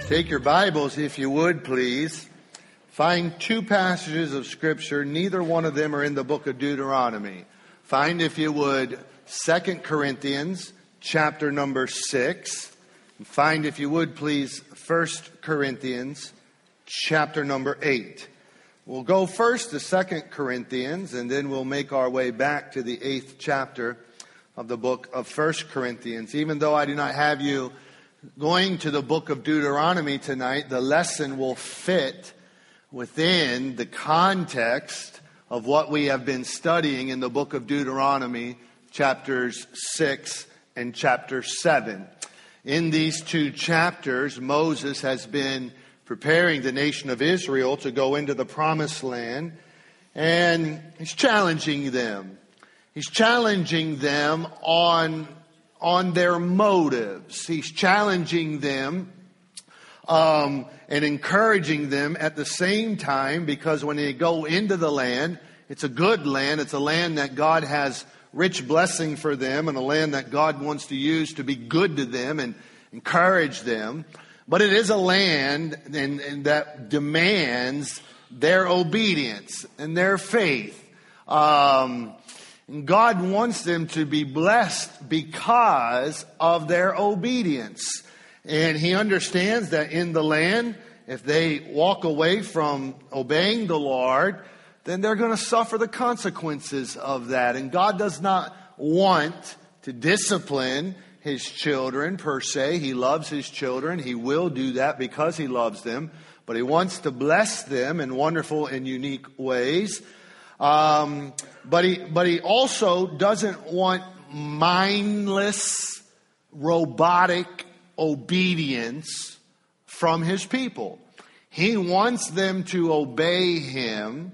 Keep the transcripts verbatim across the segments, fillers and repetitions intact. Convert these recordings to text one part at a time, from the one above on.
Take your Bibles, if you would, please. Find two passages of Scripture. Neither one of them are in the book of Deuteronomy. Find, if you would, Second Corinthians, chapter number six. Find, if you would, please, First Corinthians, chapter number eight. We'll go first to Second Corinthians, and then we'll make our way back to the eighth chapter of the book of First Corinthians. Even though I do not have you going to the book of Deuteronomy tonight, the lesson will fit within the context of what we have been studying in the book of Deuteronomy, chapters six and chapter seven. In these two chapters, Moses has been preparing the nation of Israel to go into the promised land, and he's challenging them. He's challenging them on on their motives. He's challenging them um, and encouraging them at the same time, because when they go into the land, it's a good land. It's a land that God has rich blessing for them, and a land that God wants to use to be good to them and encourage them. But it is a land and, and that demands their obedience and their faith. Um, And God wants them to be blessed because of their obedience. And He understands that in the land, if they walk away from obeying the Lord, then they're going to suffer the consequences of that. And God does not want to discipline His children per se. He loves His children. He will do that because He loves them. But He wants to bless them in wonderful and unique ways. Um, but he, but he also doesn't want mindless, robotic obedience from His people. He wants them to obey Him,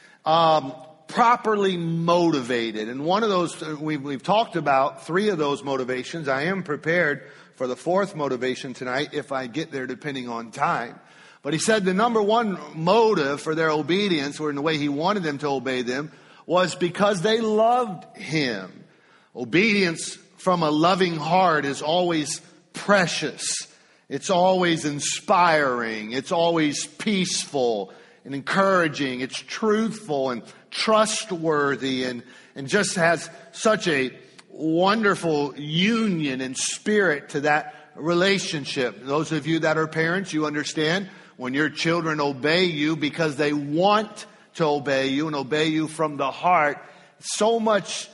um, properly motivated. And one of those, we've, we've talked about three of those motivations. I am prepared for the fourth motivation tonight if I get there, depending on time. But he said the number one motive for their obedience, or in the way He wanted them to obey them, was because they loved Him. Obedience from a loving heart is always precious. It's always inspiring. It's always peaceful and encouraging. It's truthful and trustworthy, and, and just has such a wonderful union and spirit to that relationship. Those of you that are parents, you understand when your children obey you because they want to obey you and obey you from the heart, so much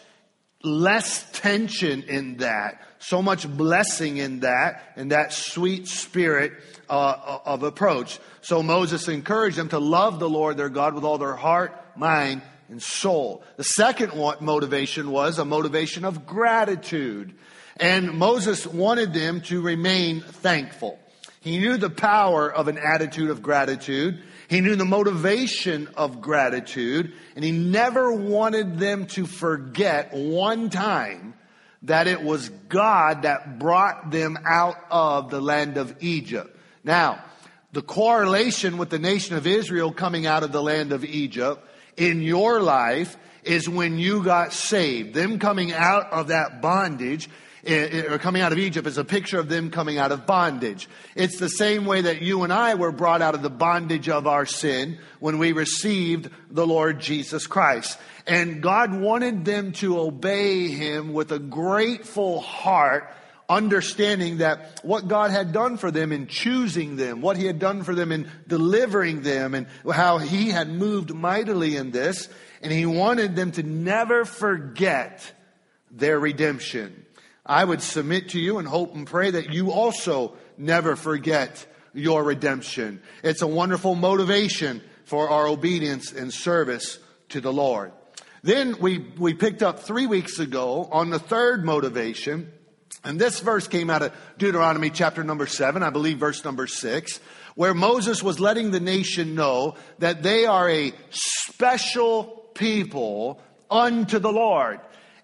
less tension in that, so much blessing in that, and that sweet spirit uh, of approach. So Moses encouraged them to love the Lord their God with all their heart, mind, and soul. The second one, motivation was a motivation of gratitude. And Moses wanted them to remain thankful. He knew the power of an attitude of gratitude. He knew the motivation of gratitude. And He never wanted them to forget one time that it was God that brought them out of the land of Egypt. Now, the correlation with the nation of Israel coming out of the land of Egypt in your life is when you got saved. Them coming out of that bondage, or coming out of Egypt, is a picture of them coming out of bondage. It's the same way that you and I were brought out of the bondage of our sin when we received the Lord Jesus Christ. And God wanted them to obey Him with a grateful heart, understanding that what God had done for them in choosing them, what He had done for them in delivering them, and how He had moved mightily in this. And He wanted them to never forget their redemption. I would submit to you and hope and pray that you also never forget your redemption. It's a wonderful motivation for our obedience and service to the Lord. Then we, we picked up three weeks ago on the third motivation. And this verse came out of Deuteronomy chapter number seven, I believe verse number six, where Moses was letting the nation know that they are a special people unto the Lord.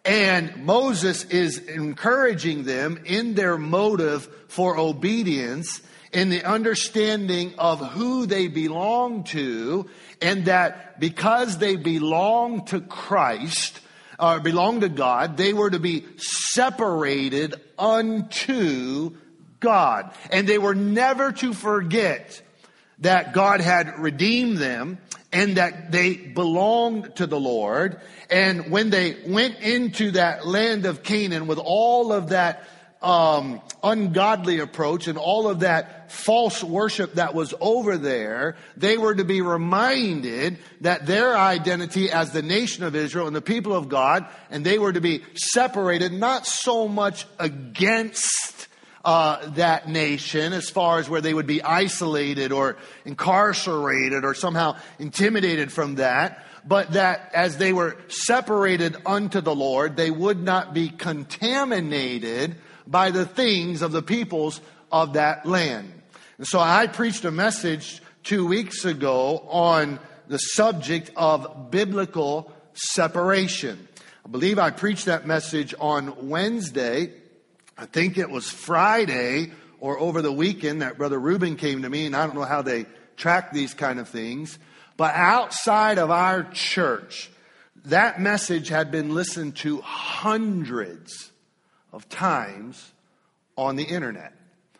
And Moses is encouraging them in their motive for obedience, in the understanding of who they belong to, and that because they belong to Christ, or uh, belong to God, they were to be separated unto God. And they were never to forget that God had redeemed them and that they belonged to the Lord. And when they went into that land of Canaan with all of that um, ungodly approach and all of that false worship that was over there, they were to be reminded that their identity as the nation of Israel and the people of God, and they were to be separated not so much against Uh, that nation as far as where they would be isolated or incarcerated or somehow intimidated from that, but that as they were separated unto the Lord, they would not be contaminated by the things of the peoples of that land. And so I preached a message two weeks ago on the subject of biblical separation. I believe I preached that message on Wednesday. I think it was Friday or over the weekend that Brother Reuben came to me, and I don't know how they track these kind of things. But outside of our church, that message had been listened to hundreds of times on the internet.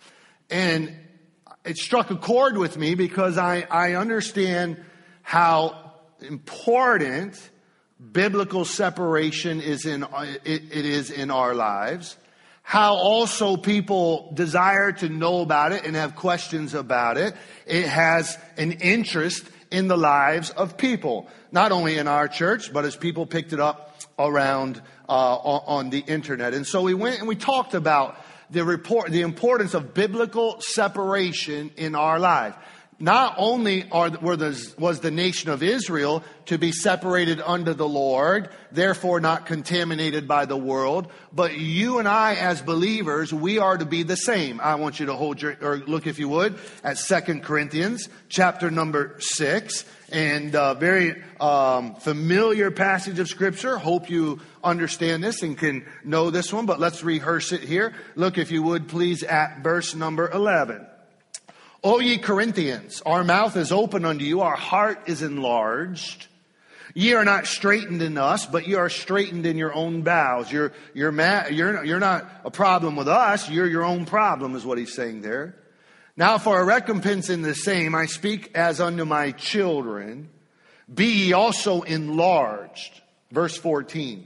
And it struck a chord with me because I, I understand how important biblical separation is in it, it is in our lives. How also people desire to know about it and have questions about it. It has an interest in the lives of people, not only in our church, but as people picked it up around uh, on the internet. And so we went and we talked about the report, the importance of biblical separation in our life. Not only are, were the, was the nation of Israel to be separated unto the Lord, therefore not contaminated by the world, but you and I as believers, we are to be the same. I want you to hold your, or look if you would, at Second Corinthians chapter number six. And a very um, familiar passage of Scripture. Hope you understand this and can know this one, but let's rehearse it here. Look if you would please at verse number eleven. O ye Corinthians, our mouth is open unto you, our heart is enlarged. Ye are not straitened in us, but ye are straitened in your own bowels. You're, you're, mad, you're, you're not a problem with us, you're your own problem, is what he's saying there. Now for a recompense in the same, I speak as unto my children, be ye also enlarged. Verse fourteen.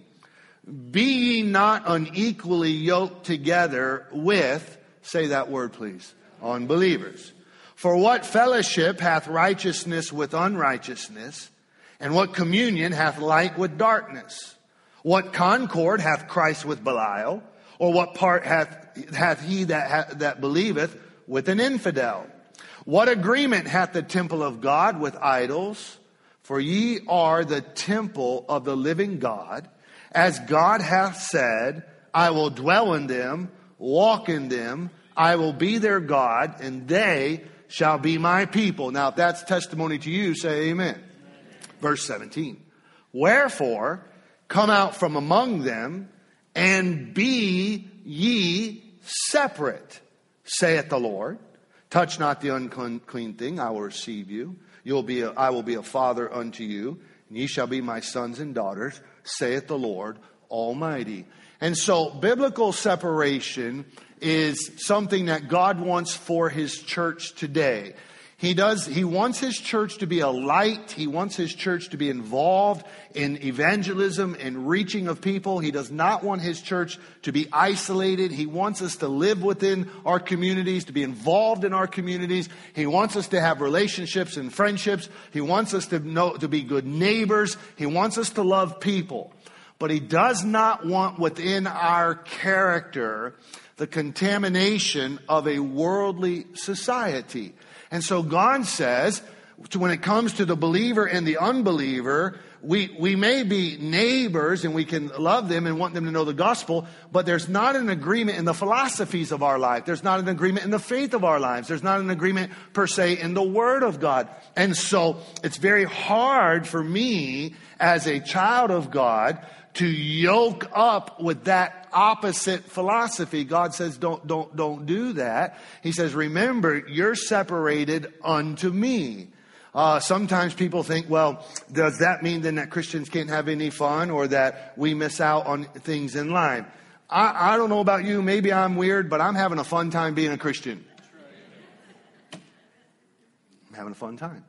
Be ye not unequally yoked together with, say that word please, unbelievers. For what fellowship hath righteousness with unrighteousness? And what communion hath light with darkness? What concord hath Christ with Belial? Or what part hath, hath he that, ha, that believeth with an infidel? What agreement hath the temple of God with idols? For ye are the temple of the living God. As God hath said, I will dwell in them, walk in them, I will be their God, and they shall be my people. Now, if that's testimony to you, say amen. Amen. Verse seventeen. Wherefore, come out from among them, and be ye separate, saith the Lord. Touch not the unclean thing, I will receive you. You'll be a, I will be a father unto you, and ye shall be my sons and daughters, saith the Lord Almighty. And so, biblical separation is something that God wants for His church today. He does, He wants His church to be a light. He wants His church to be involved in evangelism and reaching of people. He does not want His church to be isolated. He wants us to live within our communities, to be involved in our communities. He wants us to have relationships and friendships. He wants us to know, to be good neighbors. He wants us to love people. But He does not want within our character the contamination of a worldly society. And so God says, when it comes to the believer and the unbeliever, we, we may be neighbors and we can love them and want them to know the gospel, but there's not an agreement in the philosophies of our life. There's not an agreement in the faith of our lives. There's not an agreement per se in the Word of God. And so it's very hard for me as a child of God to yoke up with that opposite philosophy. God says, don't, don't, don't do that. He says, remember, you're separated unto me. Uh, sometimes people think, well, does that mean then that Christians can't have any fun or that we miss out on things in life? I, I don't know about you, maybe I'm weird, but I'm having a fun time being a Christian. I'm having a fun time.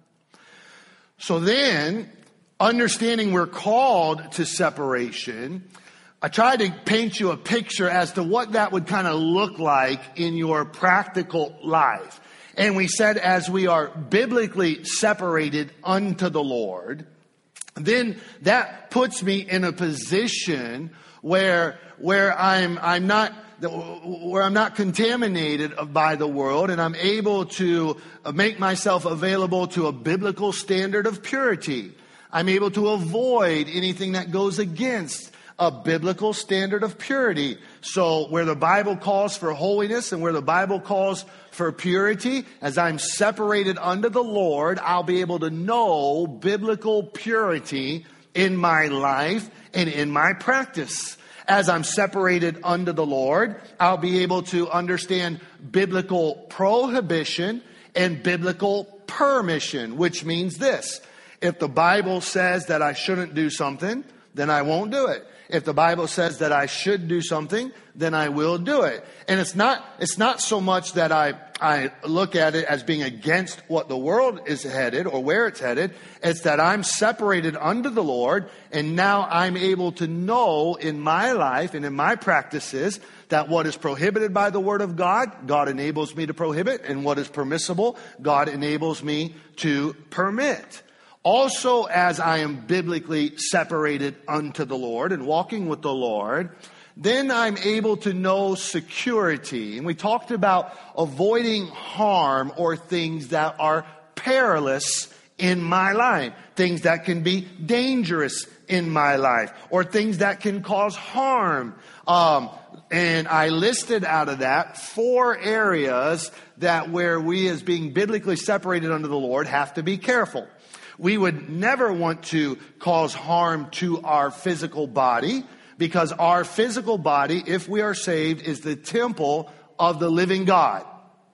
So then, understanding we're called to separation, I tried to paint you a picture as to what that would kind of look like in your practical life. And we said as we are biblically separated unto the Lord, then that puts me in a position where where I'm I'm not where I'm not contaminated by the world, and I'm able to make myself available to a biblical standard of purity. I'm able to avoid anything that goes against a biblical standard of purity. So where the Bible calls for holiness and where the Bible calls for purity, as I'm separated unto the Lord, I'll be able to know biblical purity in my life and in my practice. As I'm separated unto the Lord, I'll be able to understand biblical prohibition and biblical permission, which means this. If the Bible says that I shouldn't do something, then I won't do it. If the Bible says that I should do something, then I will do it. And it's not, it's not so much that I, I look at it as being against what the world is headed or where it's headed. It's that I'm separated unto the Lord, and now I'm able to know in my life and in my practices that what is prohibited by the Word of God, God enables me to prohibit, and what is permissible, God enables me to permit. Also, as I am biblically separated unto the Lord and walking with the Lord, then I'm able to know security. And we talked about avoiding harm or things that are perilous in my life, things that can be dangerous in my life, or things that can cause harm. Um, and I listed out of that four areas that where we as being biblically separated unto the Lord have to be careful. We would never want to cause harm to our physical body, because our physical body, if we are saved, is the temple of the living God.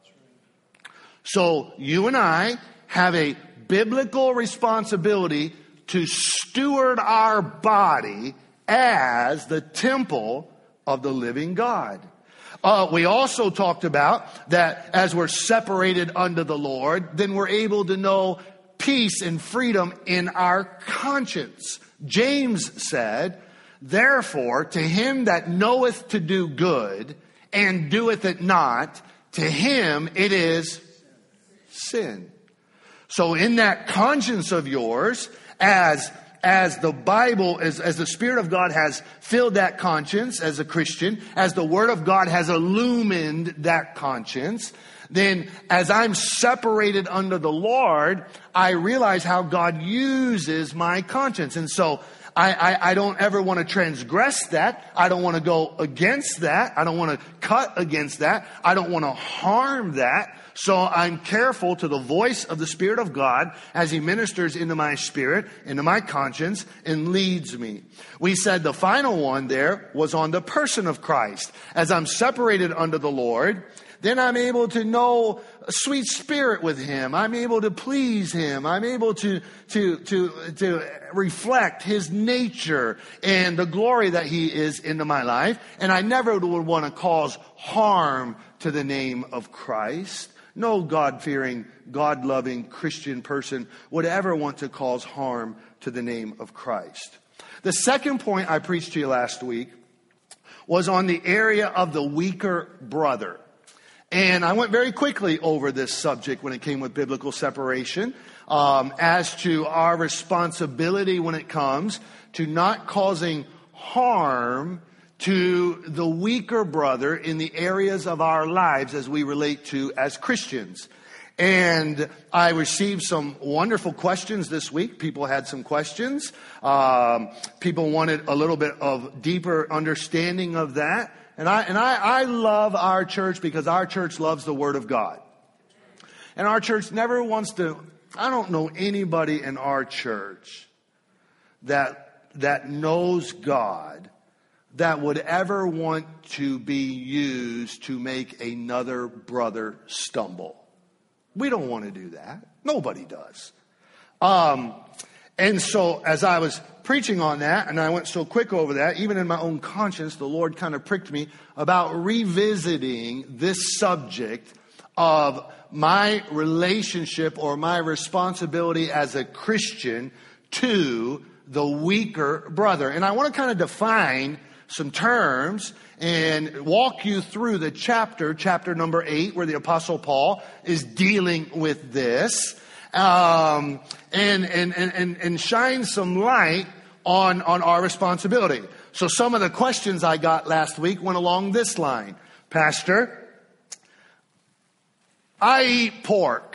So you and I have a biblical responsibility to steward our body as the temple of the living God. Uh, we also talked about that as we're separated unto the Lord, then we're able to know peace and freedom in our conscience. James said, therefore, to him that knoweth to do good and doeth it not, to him it is sin. So in that conscience of yours, as as the Bible, as, as the Spirit of God has filled that conscience as a Christian, as the Word of God has illumined that conscience, then as I'm separated under the Lord, I realize how God uses my conscience. And so I, I, I don't ever want to transgress that. I don't want to go against that. I don't want to cut against that. I don't want to harm that. So I'm careful to the voice of the Spirit of God as He ministers into my spirit, into my conscience, and leads me. We said the final one there was on the person of Christ. As I'm separated unto the Lord, then I'm able to know a sweet spirit with Him. I'm able to please Him. I'm able to, to, to, to reflect His nature and the glory that He is into my life. And I never would want to cause harm to the name of Christ. No God-fearing, God-loving Christian person would ever want to cause harm to the name of Christ. The second point I preached to you last week was on the area of the weaker brother. And I went very quickly over this subject when it came with biblical separation, um, as to our responsibility when it comes to not causing harm to the weaker brother in the areas of our lives as we relate to as Christians. And I received some wonderful questions this week. People had some questions. Um, people wanted a little bit of deeper understanding of that. And I and I, I love our church because our church loves the Word of God. And our church never wants to, I don't know anybody in our church that that knows God that would ever want to be used to make another brother stumble. We don't want to do that. Nobody does. Um, and so as I was preaching on that, and I went so quick over that, even in my own conscience, the Lord kind of pricked me about revisiting this subject of my relationship or my responsibility as a Christian to the weaker brother. And I want to kind of define some terms and walk you through the chapter, chapter number eight, where the Apostle Paul is dealing with this. Um, and, and, and, and shine some light on, on our responsibility. So some of the questions I got last week went along this line. Pastor, I eat pork.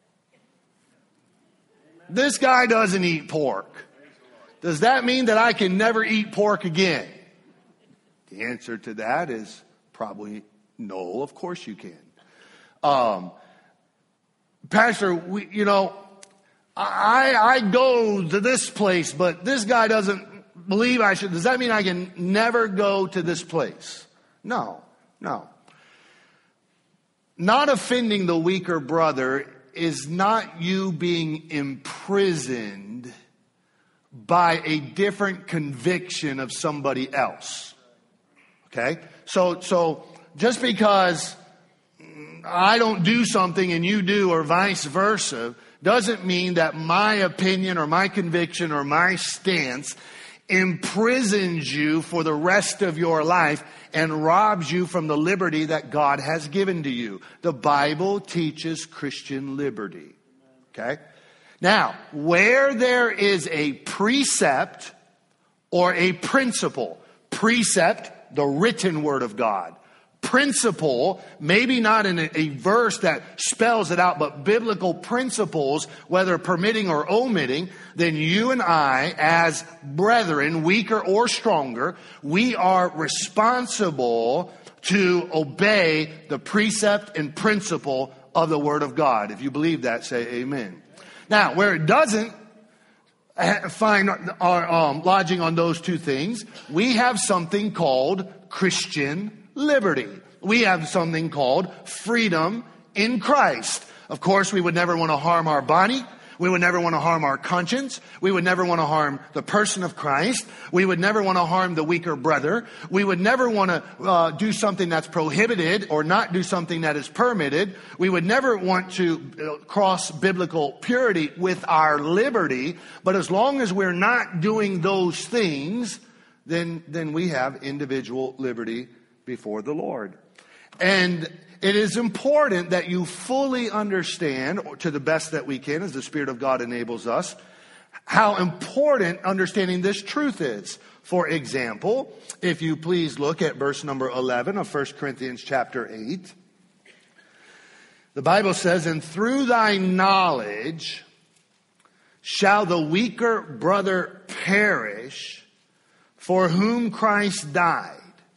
This guy doesn't eat pork. Does that mean that I can never eat pork again? The answer to that is probably no, of course you can. Um, Pastor, we, you know, I, I go to this place, but this guy doesn't believe I should. Does that mean I can never go to this place? No, no. Not offending the weaker brother is not you being imprisoned by a different conviction of somebody else. Okay? So, so just because I don't do something and you do, or vice versa, doesn't mean that my opinion or my conviction or my stance imprisons you for the rest of your life and robs you from the liberty that God has given to you. The Bible teaches Christian liberty. Okay? Now, where there is a precept or a principle, precept, the written word of God. Principle, maybe not in a, a verse that spells it out, but biblical principles, whether permitting or omitting, then you and I, as brethren, weaker or stronger, we are responsible to obey the precept and principle of the Word of God. If you believe that, say amen. Now, where it doesn't find our um, lodging on those two things, we have something called Christian liberty. We have something called freedom in Christ. Of course, we would never want to harm our body. We would never want to harm our conscience. We would never want to harm the person of Christ. We would never want to harm the weaker brother. We would never want to uh, do something that's prohibited or not do something that is permitted. We would never want to cross biblical purity with our liberty. But as long as we're not doing those things, then, then we have individual liberty before the Lord. And it is important that you fully understand, or to the best that we can, as the Spirit of God enables us, how important understanding this truth is. For example, if you please look at verse number eleven of First Corinthians chapter eight. The Bible says, "And through thy knowledge shall the weaker brother perish, for whom Christ died.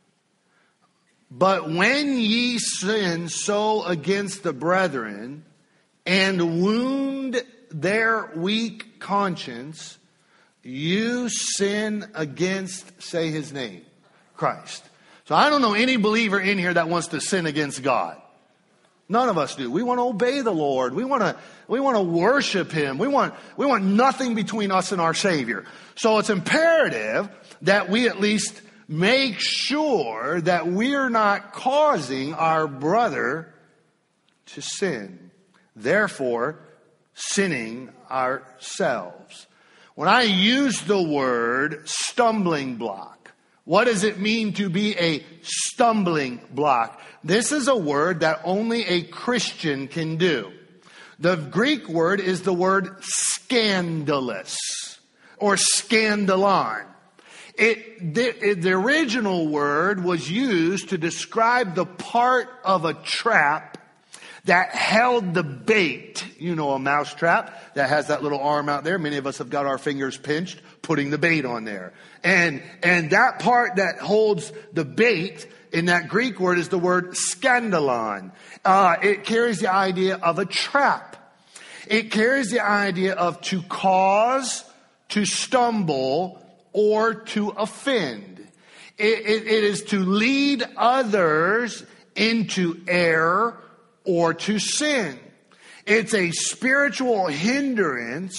But when ye sin so against the brethren, and wound their weak conscience, you sin against," say his name, Christ. So I don't know any believer in here that wants to sin against God. None of us do. We want to obey the Lord. We want to, we want to worship Him. We want, we want nothing between us and our Savior. So it's imperative that we at least make sure that we're not causing our brother to sin, therefore sinning ourselves. When I use the word stumbling block, what does it mean to be a stumbling block? This is a word that only a Christian can do. The Greek word is the word scandalous or scandalon. It, the, the original word was used to describe the part of a trap that held the bait. You know, a mouse trap that has that little arm out there. Many of us have got our fingers pinched putting the bait on there. And, and that part that holds the bait in that Greek word is the word scandalon. Uh, it carries the idea of a trap. It carries the idea of to cause, to stumble, or to offend. It, it, it is to lead others into error or to sin. It's a spiritual hindrance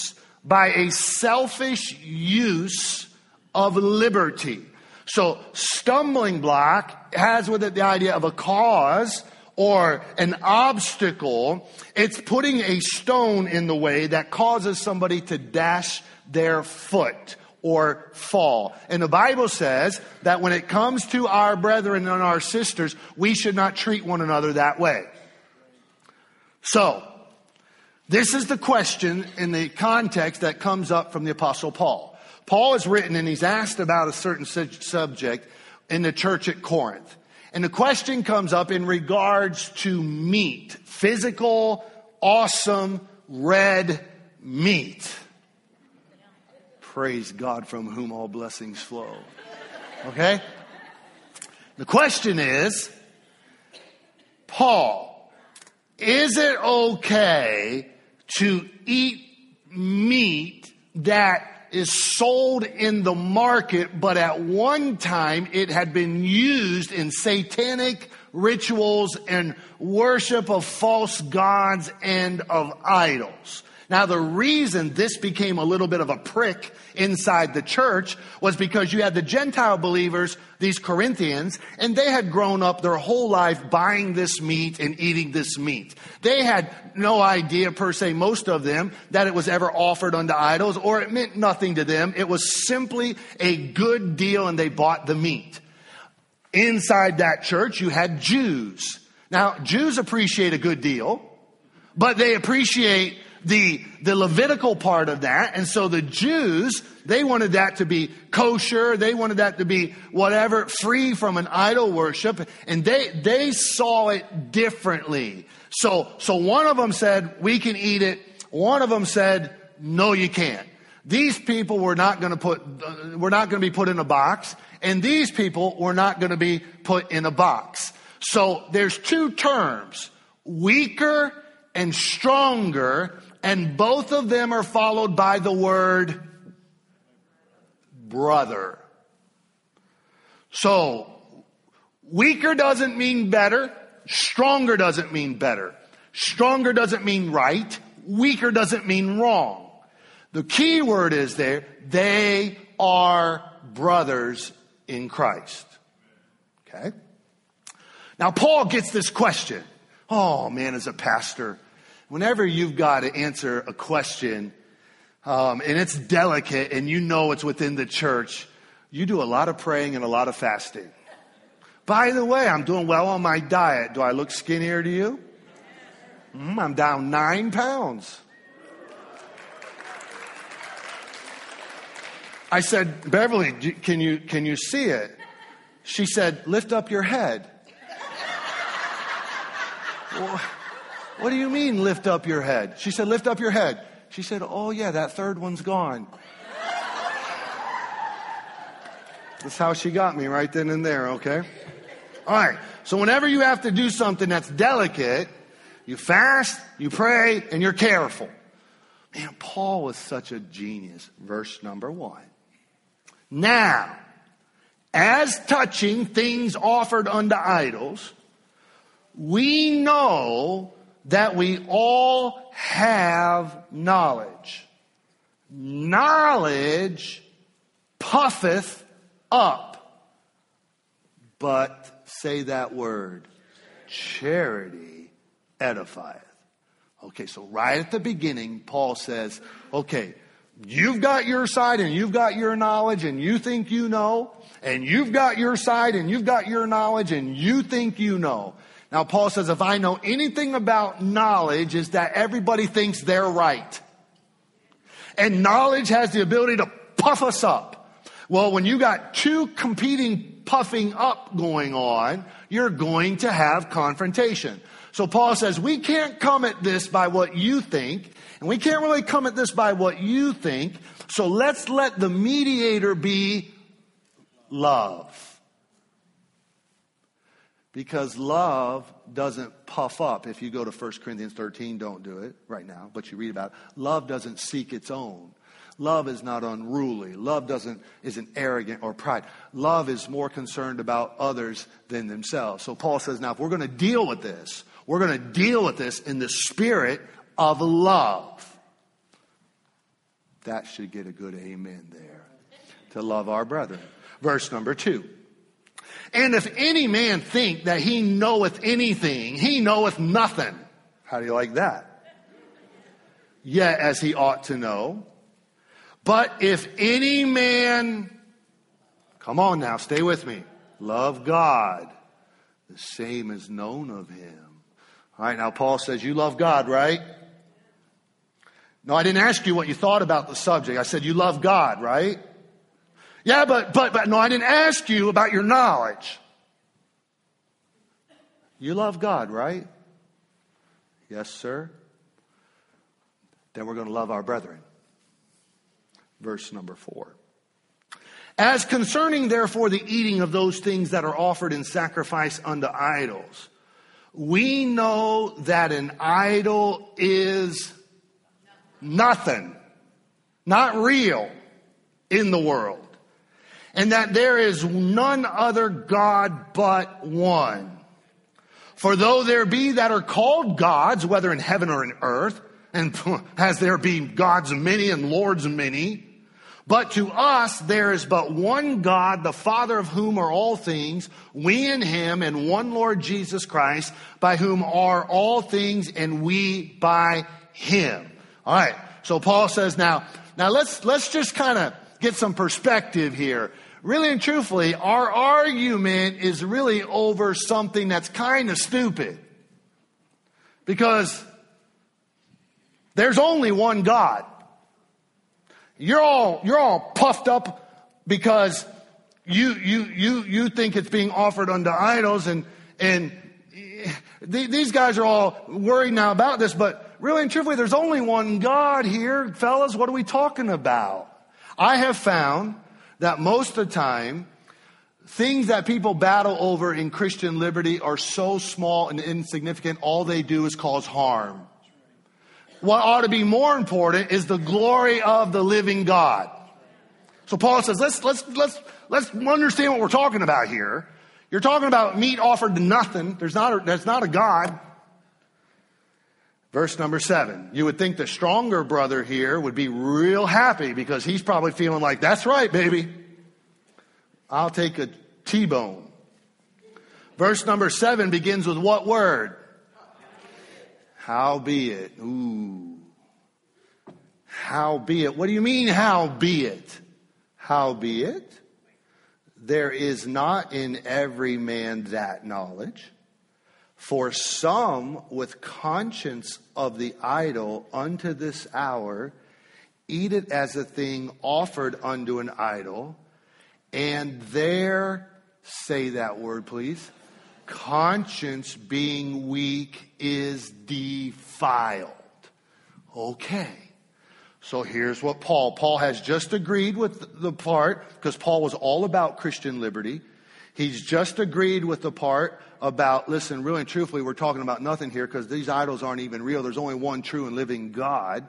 by a selfish use of liberty. So stumbling block has with it the idea of a cause or an obstacle. It's putting a stone in the way that causes somebody to dash their foot or fall. And the Bible says that when it comes to our brethren and our sisters, we should not treat one another that way. So, this is the question in the context that comes up from the Apostle Paul. Paul has written and he's asked about a certain su- subject in the church at Corinth. And the question comes up in regards to meat. Physical, awesome, red meat. Praise God, from whom all blessings flow. Okay? The question is, Paul, is it okay to eat meat that is sold in the market, but at one time it had been used in satanic rituals and worship of false gods and of idols? Now, the reason this became a little bit of a prick inside the church was because you had the Gentile believers, these Corinthians, and they had grown up their whole life buying this meat and eating this meat. They had no idea, per se, most of them, that it was ever offered unto idols, or it meant nothing to them. It was simply a good deal, and they bought the meat. Inside that church, you had Jews. Now, Jews appreciate a good deal, but they appreciate the the Levitical part of that. And so the Jews, they wanted that to be kosher. They wanted that to be whatever, free from an idol worship. And they they saw it differently. So so one of them said, we can eat it. One of them said, no, you can't. These people were not going to put, uh, were not going to be put in a box. And these people were not going to be put in a box. So there's two terms, weaker and stronger. And both of them are followed by the word brother. So, weaker doesn't mean better. Stronger doesn't mean better. Stronger doesn't mean right. Weaker doesn't mean wrong. The key word is there, they are brothers in Christ. Okay? Now, Paul gets this question. Oh, man, as a pastor, whenever you've got to answer a question, um, and it's delicate and you know it's within the church, you do a lot of praying and a lot of fasting. By the way, I'm doing well on my diet. Do I look skinnier to you? Mm, I'm down nine pounds. I said, Beverly, can you, can you see it? She said, lift up your head. Well, what do you mean, lift up your head? She said, lift up your head. She said, oh, yeah, that third one's gone. That's how she got me right then and there, okay? All right, so whenever you have to do something that's delicate, you fast, you pray, and you're careful. Man, Paul was such a genius. Verse number one. Now, as touching things offered unto idols, we know that we all have knowledge. Knowledge puffeth up. But say that word, charity edifieth. Okay, so right at the beginning, Paul says, okay, you've got your side and you've got your knowledge and you think you know. And you've got your side and you've got your knowledge and you think you know. Now, Paul says, if I know anything about knowledge, is that everybody thinks they're right. And knowledge has the ability to puff us up. Well, when you got two competing puffing up going on, you're going to have confrontation. So Paul says, we can't come at this by what you think, and we can't really come at this by what you think. So let's let the mediator be love. Because love doesn't puff up. If you go to First Corinthians thirteen, don't do it right now, but you read about it. Love doesn't seek its own. Love is not unruly. Love doesn't isn't arrogant or pride. Love is more concerned about others than themselves. So Paul says, now if we're going to deal with this, we're going to deal with this in the spirit of love. That should get a good amen there. To love our brethren. Verse number two. And if any man think that he knoweth anything, he knoweth nothing. How do you like that? Yet as he ought to know. But if any man, come on now, stay with me, love God, the same is known of him. All right, now Paul says, you love God, right? No, I didn't ask you what you thought about the subject. I said, you love God, right? Yeah, but, but, but, no, I didn't ask you about your knowledge. You love God, right? Yes, sir. Then we're going to love our brethren. Verse number four. As concerning, therefore, the eating of those things that are offered in sacrifice unto idols, we know that an idol is nothing, not real in the world. And that there is none other God but one. For though there be that are called gods, whether in heaven or in earth, and as there be gods many and lords many, but to us there is but one God, the Father of whom are all things, we in him, and one Lord Jesus Christ, by whom are all things, and we by him. All right. So Paul says now, now let's, let's just kind of get some perspective here. Really and truthfully, our argument is really over something that's kind of stupid. Because there's only one God. You're all, you're all puffed up because you, you, you, you think it's being offered unto idols, and, and these guys are all worried now about this, but really and truthfully, there's only one God here. Fellas, what are we talking about? I have found that most of the time, things that people battle over in Christian liberty are so small and insignificant, all they do is cause harm. What ought to be more important is the glory of the living God. So Paul says, let's, let's, let's, let's understand what we're talking about here. You're talking about meat offered to nothing. There's not a, that's not a God. Verse number seven. You would think the stronger brother here would be real happy because he's probably feeling like, that's right, baby. I'll take a T-bone. Verse number seven begins with what word? Howbeit. Ooh. Howbeit. What do you mean, howbeit? Howbeit, there is not in every man that knowledge. For some with conscience of the idol unto this hour eat it as a thing offered unto an idol, and their, say that word please, conscience being weak is defiled. Okay. So here's what Paul, Paul has just agreed with the part, because Paul was all about Christian liberty. He's just agreed with the part about, listen, really and truthfully, we're talking about nothing here because these idols aren't even real. There's only one true and living God.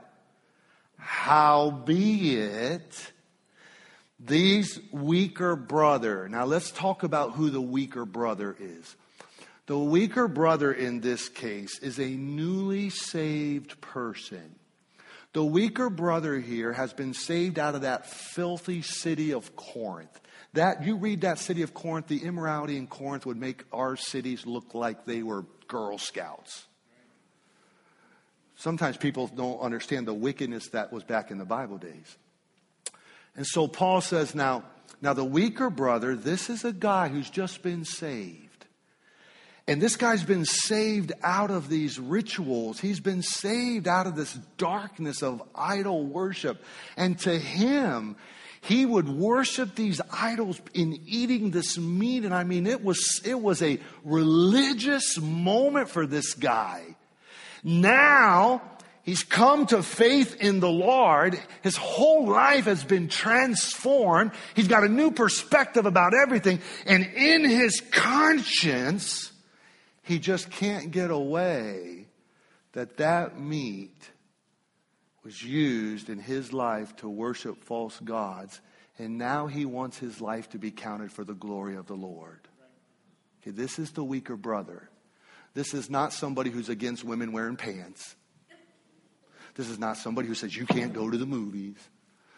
Howbeit, these weaker brother. Now let's talk about who the weaker brother is. The weaker brother in this case is a newly saved person. The weaker brother here has been saved out of that filthy city of Corinth. That, you read that city of Corinth, the immorality in Corinth would make our cities look like they were Girl Scouts. Sometimes people don't understand the wickedness that was back in the Bible days. And so Paul says, now, now the weaker brother, this is a guy who's just been saved. And this guy's been saved out of these rituals. He's been saved out of this darkness of idol worship. And to him, he would worship these idols in eating this meat. And I mean, it was, it was a religious moment for this guy. Now, he's come to faith in the Lord. His whole life has been transformed. He's got a new perspective about everything. And in his conscience, he just can't get away that that meat was used in his life to worship false gods. And now he wants his life to be counted for the glory of the Lord. Okay, this is the weaker brother. This is not somebody who's against women wearing pants. This is not somebody who says you can't go to the movies.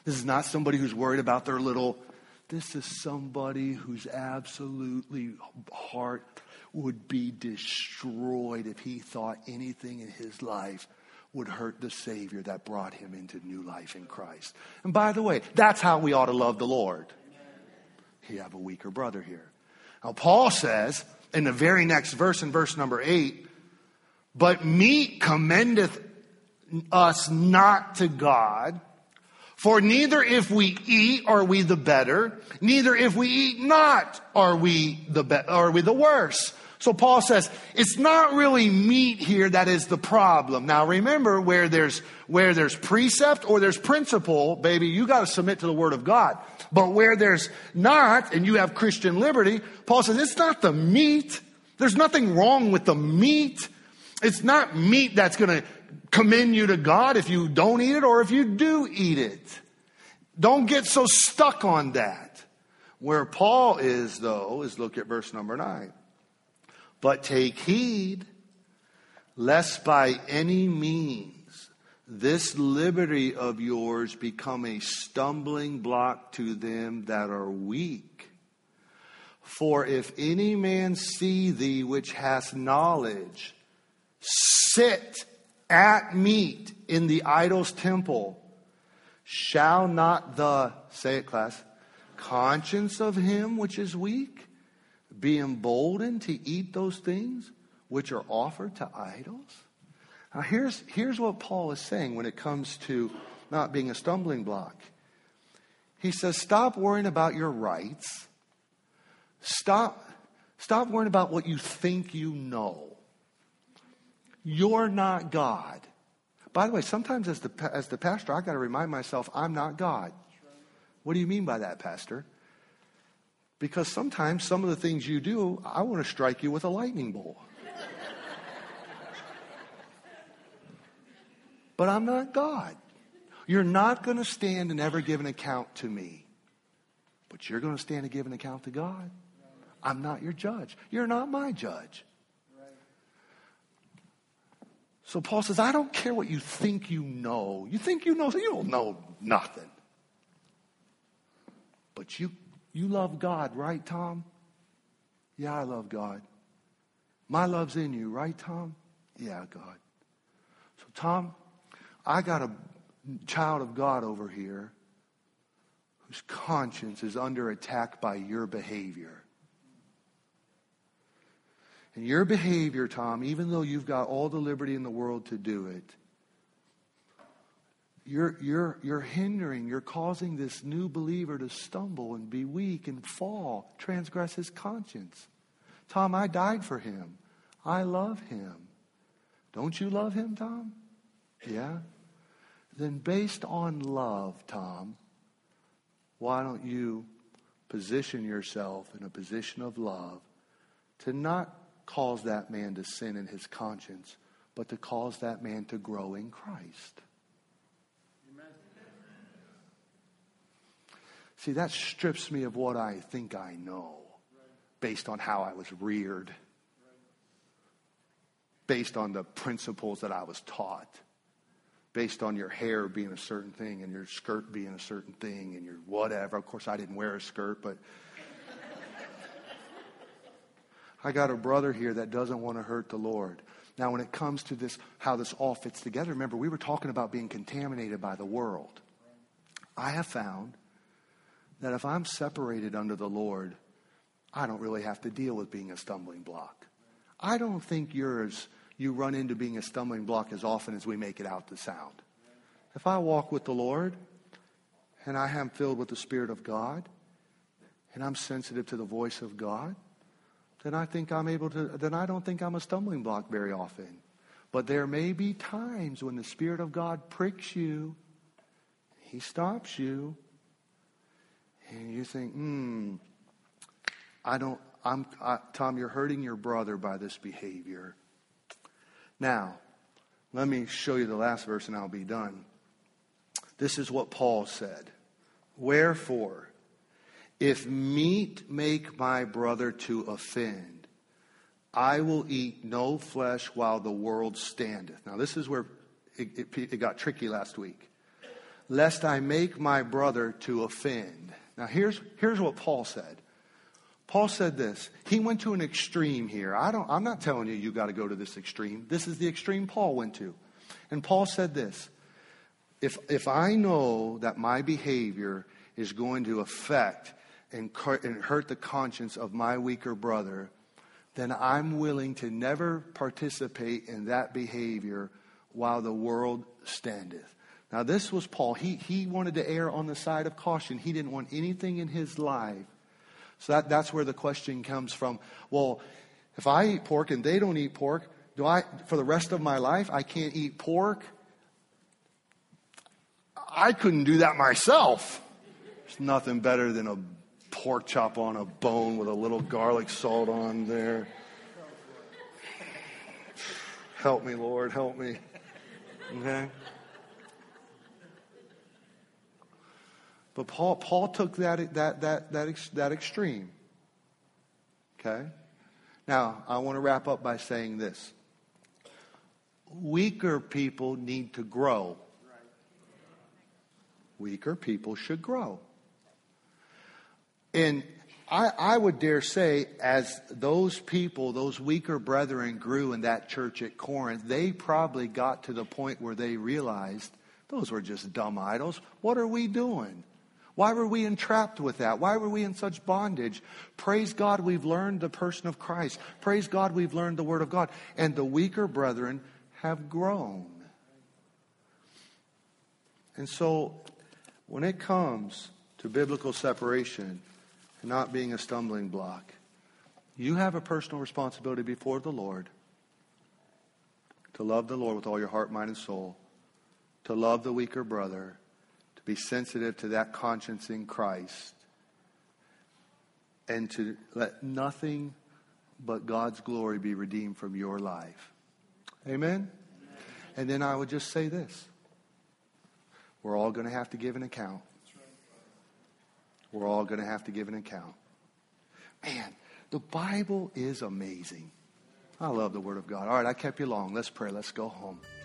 This is not somebody who's worried about their little, this is somebody whose absolutely heart would be destroyed if he thought anything in his life would hurt the Savior that brought him into new life in Christ. And by the way, that's how we ought to love the Lord. You have a weaker brother here. Now, Paul says in the very next verse, in verse number eight, but meat commendeth us not to God, for neither if we eat are we the better, neither if we eat not are we the be- are we the worse. So Paul says it's not really meat here that is the problem. Now remember, where there's where there's precept or there's principle, baby, you got to submit to the Word of God. But where there's not, and you have Christian liberty, Paul says it's not the meat. There's nothing wrong with the meat. It's not meat that's going to commend you to God if you don't eat it or if you do eat it. Don't get so stuck on that. Where Paul is, though, is look at verse number nine. But take heed, lest by any means this liberty of yours become a stumbling block to them that are weak. For if any man see thee which hast knowledge, sit at meat in the idol's temple, shall not the, say it class, conscience of him which is weak be emboldened to eat those things which are offered to idols? Now here's, here's what Paul is saying when it comes to not being a stumbling block. He says, stop worrying about your rights. Stop, stop worrying about what you think you know. You're not God. By the way, sometimes as the, as the pastor, I got to remind myself, I'm not God. What do you mean by that, Pastor? Because sometimes some of the things you do, I want to strike you with a lightning bolt. But I'm not God. You're not going to stand and ever give an account to me. But you're going to stand and give an account to God. I'm not your judge. You're not my judge. So Paul says, I don't care what you think you know. You think you know, so you don't know nothing. But you you love God, right, Tom? Yeah, I love God. My love's in you, right, Tom? Yeah, God. So, Tom, I got a child of God over here whose conscience is under attack by your behavior. And your behavior, Tom, even though you've got all the liberty in the world to do it, you're, you're, you're hindering, you're causing this new believer to stumble and be weak and fall, transgress his conscience. Tom, I died for him. I love him. Don't you love him, Tom? Yeah? Then based on love, Tom, why don't you position yourself in a position of love to not cause that man to sin in his conscience, but to cause that man to grow in Christ. Amen. See, that strips me of what I think I know based on how I was reared, based on the principles that I was taught, based on your hair being a certain thing and your skirt being a certain thing and your whatever. Of course, I didn't wear a skirt, but I got a brother here that doesn't want to hurt the Lord. Now, when it comes to this, how this all fits together, remember, we were talking about being contaminated by the world. I have found that if I'm separated under the Lord, I don't really have to deal with being a stumbling block. I don't think you're as, you run into being a stumbling block as often as we make it out to sound. If I walk with the Lord and I am filled with the Spirit of God and I'm sensitive to the voice of God, then I think I'm able to, then I don't think I'm a stumbling block very often. But there may be times when the Spirit of God pricks you, He stops you, and you think, hmm, I don't, I'm, I, Tom, you're hurting your brother by this behavior. Now, let me show you the last verse and I'll be done. This is what Paul said. Wherefore, if meat make my brother to offend, I will eat no flesh while the world standeth. Now this is where it, it, it got tricky last week. lest I make my brother to offend. Now here's, here's what Paul said. Paul said this. He went to an extreme here. I don't, I'm not telling you you got to go to this extreme. This is the extreme Paul went to. And Paul said this. If, if I know that my behavior is going to affect and, and hurt the conscience of my weaker brother, then I'm willing to never participate in that behavior while the world standeth. Now this was Paul. He, he wanted to err on the side of caution. He didn't want anything in his life. So that, that's where the question comes from. Well, if I eat pork and they don't eat pork, do I, for the rest of my life, I can't eat pork? I couldn't do that myself. There's nothing better than a pork chop on a bone with a little garlic salt on there. Help me, Lord, help me. Okay? But Paul, Paul took that, that, that, that, that extreme. Okay? Now, I want to wrap up by saying this. Weaker people need to grow. Weaker people should grow. And I, I would dare say, as those people, those weaker brethren grew in that church at Corinth, they probably got to the point where they realized those were just dumb idols. What are we doing? Why were we entrapped with that? Why were we in such bondage? Praise God, we've learned the person of Christ. Praise God, we've learned the Word of God. And the weaker brethren have grown. And so, when it comes to biblical separation and not being a stumbling block, you have a personal responsibility before the Lord to love the Lord with all your heart, mind, and soul, to love the weaker brother, to be sensitive to that conscience in Christ, and to let nothing but God's glory be redeemed from your life. Amen? Amen. And then I would just say this. We're all going to have to give an account. We're all going to have to give an account. Man, the Bible is amazing. I love the Word of God. All right, I kept you long. Let's pray. Let's go home.